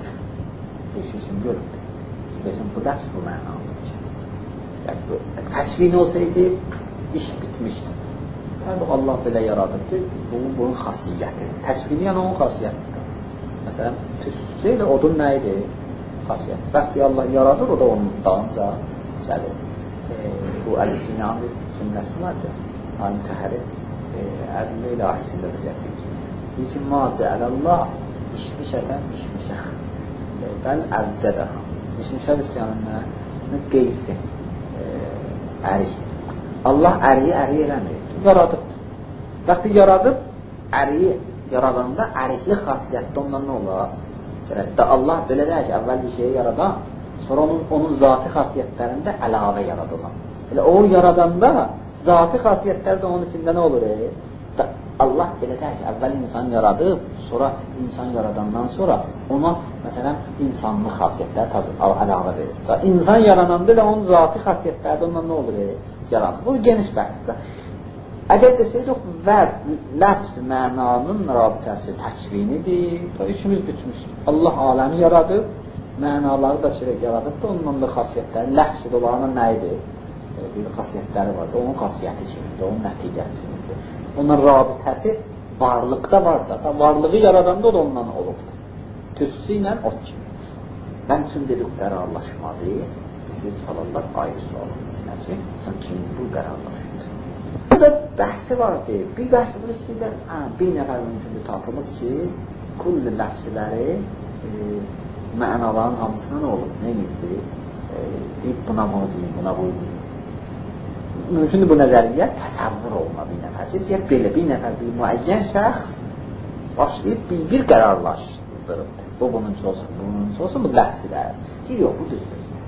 Bu iş işin görüldü. Desin, bu dərs bu mənalıdır. Yəni, bu təkvini olsaydı, iş bitmişdi. Yəni, Allah belə yaradıbdır, bunun, bunun xasiyyəti. Təkvini yəni onun xasiyyətidir. Məsələn, tüssü ilə odun nə idi? Xasiyyət. Bəxti Allah yaradır, o da onun dalınca gəlir. E, bu Əl-Sinanın bir cümləsi vardır. Alim Təhəri e, Ədl-i ilahisində bir gətirir. İçin ma cəələllah işmişətən işmişə. E, bəl əlcədəha. İşmişə isyanın nə? Qeysi. E, ərik. Allah əriyi əriyi eləmir. Yaradıbdır. Bəxti yaradıb, əriyi yaradanda ərikli xasiyyətdə ondan nə olar? Şərətdə Allah belə deyək ki, əvvəl bir şeyi yaradan, sonra onun, onun zati xasiyyətlərində əlavə yaradılan. Elə o yaradanda zati xasiyyətlər də onun içində nə olur? E? Allah belə deyək ki, əvvəl insan yaradıb, sonra insan yaradandan sonra ona, məsələn, insanlıq xasiyyətləri əlavə verir. İnsan yarananda da onun zati xasiyyətləri də ondan nə olur? E? Yaranır. Bu geniş bəhsdir. Əgər desəydik, vəz, ləfs mənanın rabitəsi təkvinidir, işimiz bitmişdir. Allah aləmi yaradıb, mənaları da çirək yaradıb da, ondan da xasiyyətləri, ləfs dolarına nə idi? Bir xasiyyətləri vardı, onun xasiyyəti kimidir, onun nəticəsi kimidir. Onun rabitəsi varlıqda var da, varlığı yaradanda da ondan olubdur. Tüssü ilə o kimi. Mən üçün dedik, qərarlaşmadır, bizi salarlar ayrı sualın içinə ki, sən kim bu qərarlaşmadır? Burada bəhsi vardı. Bir bəhsi bu istəyirlər, bir nəfər mümkündür tapılıb ki, kulli ləfsiləri e, mənaların hamısına nə olub, nə emirdir? E, deyib, buna bunu deyim, buna bunu deyim. Mümkündür bu nəzəriyyə təsəvvür olma bir nəfər. Deyək, belə bir nəfər, bir müəyyən şəxs başlayıb bir-bir qərarlaşdırıbdır. Bu bununcu olsun, bu bununcu olsun, bu ləfsilər. Deyir, yox, bu düz sözlər.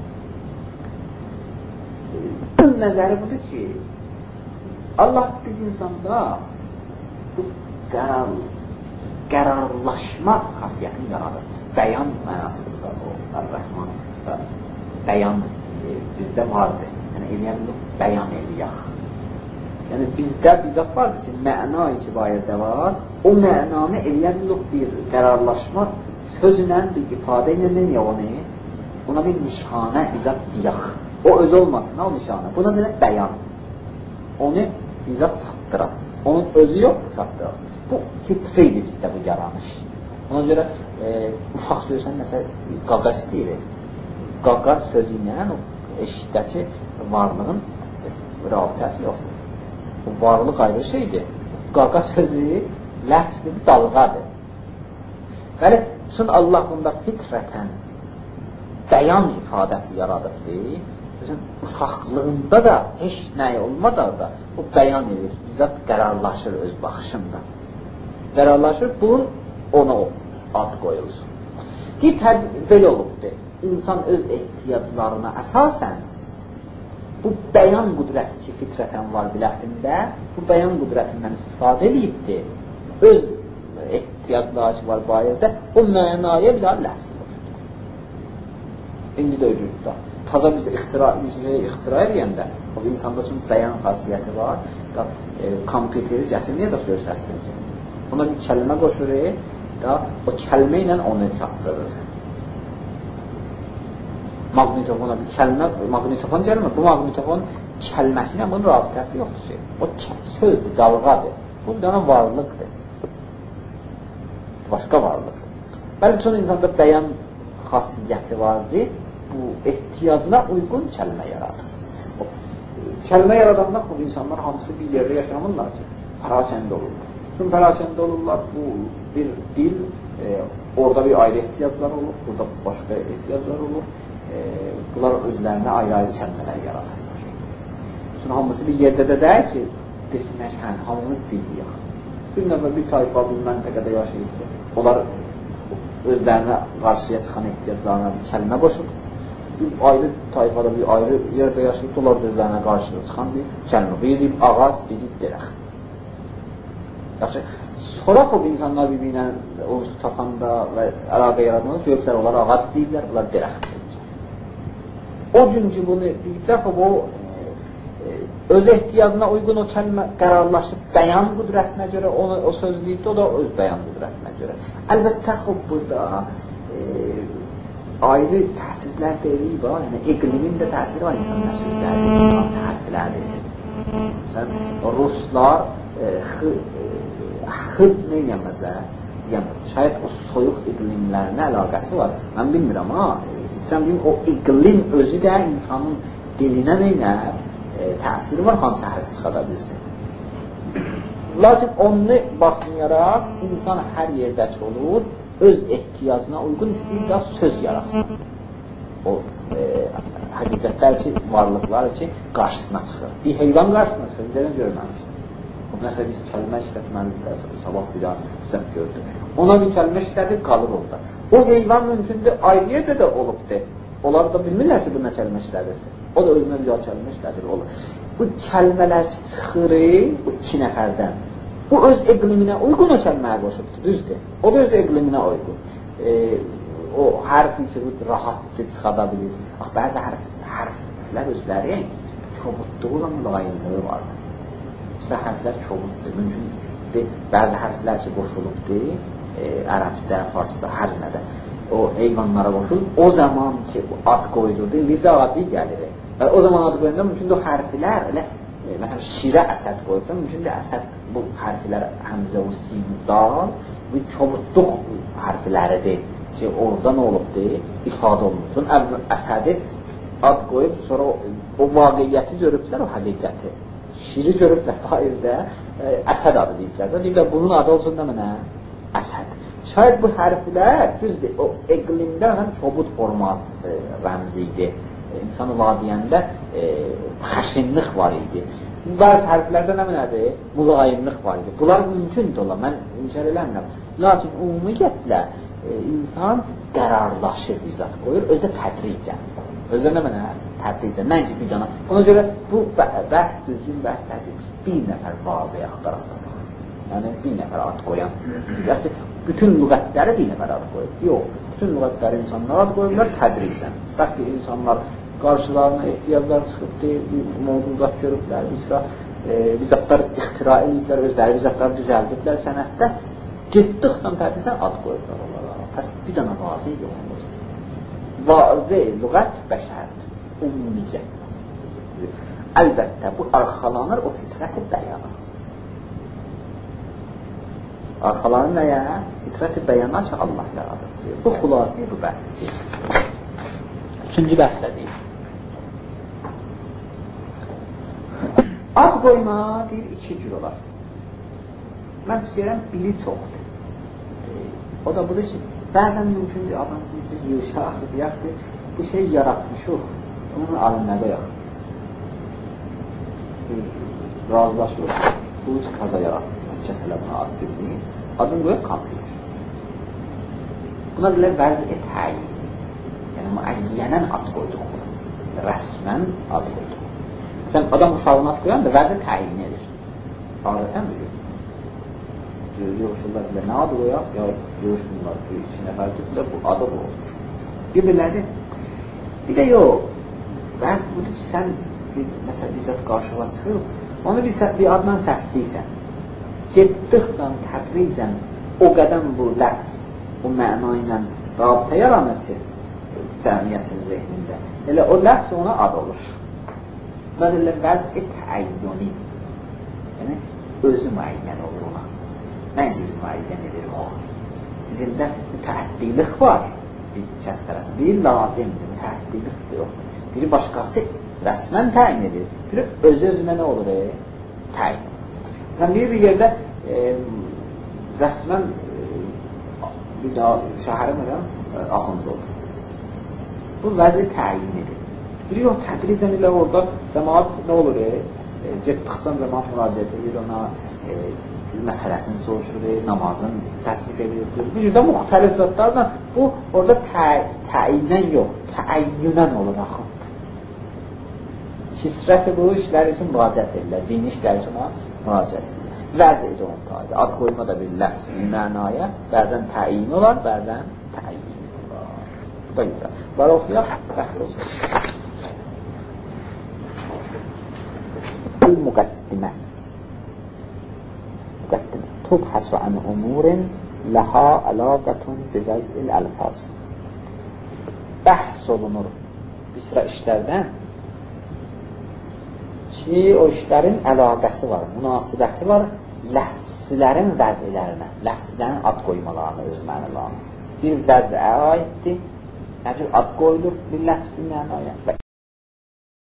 E, nəzəri budur ki, Allah biz insanda bu qərar, qərarlaşma xasiyyətini yaradır. Bəyan mənası burada o, Ər-Rəhman bəyan e, bizdə vardır. Yəni, eləyəmilik, bəyan eləyək. Yəni, bizdə bizət vardır ki, məna itibarədə var. O mənanı eləyəmilik bir qərarlaşma sözlə, bir ifadə ilə nə onu? Ona bir nişanə bizət deyək. O öz olmasın, o nişanə. Buna deyək bəyan. Onu bizat çatdırar. Onun özü yox, çatdırar. Bu fitriydi bizdə bu yaranış. Ona görə e, ufaq görsən, məsələ, qaqa istəyir. Qaqa sözü ilə o eşitdəki varlığın rabitəsi yoxdur. Bu varlıq ayrı şeydir. Qaqa sözü ləfsdir, dalğadır. Bəli, üçün Allah bunda fitrətən bəyan ifadəsi yaradıbdır. Uşaqlığında da heç nəyi olmadan da o bəyan edir, bizzat qərarlaşır öz baxışında. Qərarlaşır, bunun ona o. ad qoyulsun. Bir tədbir belə olubdur. İnsan öz ehtiyaclarına əsasən bu bəyan qüdrəti ki, fitrətən var biləsində, bu bəyan qüdrətindən istifadə edibdir. Öz ehtiyacları ki var bayırda, o mənaya bir daha ləfsi boşdur. İndi də öcürdür. Taza biz ixtira, ixtira edəndə, o insanda üçün bəyan xasiyyəti var, da, e, kompüteri gətirməyəcək görsəsin. Ona bir kəlmə qoşur, da, o kəlmə ilə onu çatdırır. Maqnitofona bir kəlmə, maqnitofon gəlmir, bu maqnitofon kəlməsinə bunun rabitəsi yoxdur. O sözdür, dalğadır. Bu bir dənə varlıqdır. Başqa varlıq. Bəli, bütün insanda bəyan xasiyyəti vardır, bu ehtiyacına uyğun kəlmə yaradır. O, kəlmə yaradanda bu insanlar hamısı bir yerdə yaşamırlar ki, pərakəndə olurlar. Çünki pərakəndə olurlar, bu bir dil, e, orada bir ayrı ehtiyaclar olur, burada başqa ehtiyaclar olur. E, bunlar özlərinə ayrı-ayrı kəlmələr yaradırlar. Çünki hamısı bir yerdə də deyil ki, desinlər ki, hə, hamımız bilirik. Bir nəfər bir tayfa bir məntəqədə yaşayıbdır. Onlar özlərinə qarşıya çıxan ehtiyaclarına bir kəlmə qoşur. Bir ayrı tayfada, bir ayrı yerdə yaşayıb, onlar özlərinə qarşıya çıxan bir kəlmə. Birib ağac, birib dərəxt. Yaxşı, sonra o insanlar bir-birinə onsuz tapanda və əlaqə yaradığında görürlər, onlar ağac deyirlər, bunlar dərəxt deyirlər. O gün ki, bunu deyiblər, o öz ehtiyacına uyğun o kəlmə qərarlaşıb bəyan qüdrətinə görə onu, o söz deyibdi, o da öz bəyan qüdrətinə görə. Əlbəttə, burada e, ayrı təsirlər deyilib var, yəni iqlimin də təsiri var insan təsvirlərdir, insan hərflərdir. Məsələn, ruslar xıb neynəməzlər? Yəni, şayət o soyuq iqlimlərinə əlaqəsi var. Mən bilmirəm, amma istəyəm deyim, o iqlim özü də insanın dilinə neynər? E, təsiri var, hansı hərfi çıxada bilsin. Lakin onu baxmayaraq, insan hər yerdəki olur, öz ehtiyacına uyğun istəyir də söz yarasın. O e, həqiqətlər ki, varlıqlar ki, qarşısına çıxır. Bir heyvan qarşısına çıxır, bizdən görməmişdir. Nəsə biz kəlmə işlətməlidir, sabah bir daha bizəm gördük. Ona bir kəlmə işlədir, qalır orada. O heyvan mümkündür, ayrı yerdə də olubdur. Onlar da bilmirlər ki, bu nə kəlmə işlədirdir. O da özünə bir daha kəlmə işlədir, olur. Bu kəlmələr ki, çıxır, bu iki nəfərdən. Bu öz iqliminə uyğun o kəlməyə qoşubdur, düzdür. O da öz iqliminə uyğun. E, o hərf ki, rahatdır, çıxada bilir. Bax, bəzi hərf, hərflər özləri çobudluğu və mülayimliyi vardır. Bizə hərflər çobuddur, mümkündür. Bəzi hərflər ki, qoşulubdur, e, ərəbdə, farsda, hər nədə. O heyvanlara qoşulub, o zaman ki, ad qoyulurdu, viza adı gəlir. Və o zaman ad qoyulanda mümkündür o hərflər, elə, e, məsələn, şirə əsəd qoyulur, mümkündür əsəd bu hərflər həmzə o simdal, bir çobudluq hərfləridir ki, orada nə olubdur, ifadə olunur. Əsədi ad qoyub, sonra o, o vaqiyyəti görüblər, o həqiqəti. Şiri görüblər, dairdə e, əsəd adı deyiblər. Deyiblər, bunun adı olsun da mənə əsəd. Şayət bu hərflər, düzdür, o iqlimdə çobud format e, rəmzi idi. E, İnsan vadiyəndə e, xəşinlik var idi. Bəzi hərflərdə nə mənədir? Mülayimlik var idi. Bunlar mümkündür ola, mən inkar eləmirəm. Lakin ümumiyyətlə e, insan qərarlaşır, izah qoyur, özdə tədricən. Özdə nə mənə? Tədricən. Məncə bir cana. Ona görə bu bəhs düzgün, bəhs təcrid. Bir nəfər vaziyyə axtaraq tapaq. Yəni, bir nəfər ad qoyan. Gerçi, bütün lüğətləri bir nəfər ad qoyur. Yox, bütün lüğətləri insanlar ad qoyurlar tədricən. Bəlkə insanlar qarşılarına ehtiyaclar çıxıbdır, mövzudat görüblər, misra, e, vizatlar ixtira ediblər, özləri vizatları düzəldiblər sənətdə, getdikdən tədricən ad qoyurlar onlara. Pəs bir dənə vaziyyə yoxdur. Vaziyyə, lüğət bəşərdir, ümumiyyət. Əlbəttə, bu arxalanır o fitrəti bəyana. Arxalanır nəyə? Fitrəti bəyana ki, Allah yaradır. Bu xülasıyı bu bəhsdir. Üçüncü bəhsdə deyil. Ad qoyma deyir, iki cür olar. Mən fikirəm, biri çoxdur. O da budur ki, bəzən mümkündür, adam biz yığışaq, deyək ki, bu şey yaratmışıq, bunun alınına qoyaq. Razılaşırıq, bu taza yaratmışıq, kəsələ buna ad bilməyib, adını qoyaq kompüter. Buna deyirlər vəz-i təyin. Yəni, müəyyənən ad qoyduq buna. Rəsmən ad qoyduq. Sən adam uşağına ad qoyan da vəz-i təyin edir. Arada sən biliyor. Yoxuşurlar bilə, nə adı qoyaq? Ya, yoxuşurlar, içinə fərqdir, bu adı bu olur. Bir-birləri. Bir də yox, vəz budur ki, sən məsələn, bizzat qarşığa çıxıb, onu bir, bir adla səsləyirsən. Getdikcən, tədricən o qədəm bu ləfz, bu məna ilə rabitə yaranır ki, cəmiyyətin zehnində. Elə o ləfz ona ad olur. Buna deyirlər vəz-i təəyyuni. Yəni, özü müəyyən olur ona. Məncə bir müəyyən edir o. Bizimdə mütəhəddilik var. Bir kəs tərəfi. Bir lazimdir, mütəhəddilik yoxdur. Biri başqası rəsmən təyin edir. Biri öz-özünə nə olur? E? Təyin. Məsələn, bir bir yerdə e, rəsmən e, bir daha şəhəri mələm, e, axında olur. Bu vəzi təyin edir. Biri yox, tədricən ilə orada cəmaat nə olur? E? E, Getdiksən cəmaat müraciət edir ona, e, məsələsini soruşur, e, namazın təsbih edir. Bir cürdə müxtəlif zatlarla bu orada tə, təyinən yox, təəyyünən olur axı. Kisrəti bu işlər üçün müraciət edirlər, dini işlər üçün müraciət edirlər. Vəz edir onun tabi, ad qoyma da bir ləfz, bir mənaya, bəzən təyin olar, bəzən təyin olar. Bu da görə. Var oxuyaq, bəxt olsun. Müqəddimə Müqəddimə Tubhəsu ən umurin ləhə əlaqətun bizəzil əlfaz. Bəhs olunur bir sıra işlərdən ki, o işlərin əlaqəsi var, münasibəti var ləfzlərin vəzlərinə, ləfzlərin ad qoymalarına, öz mənalarına. Bir vəzə aiddir, nə cür ad qoyulur bir ləfz bir mənaya.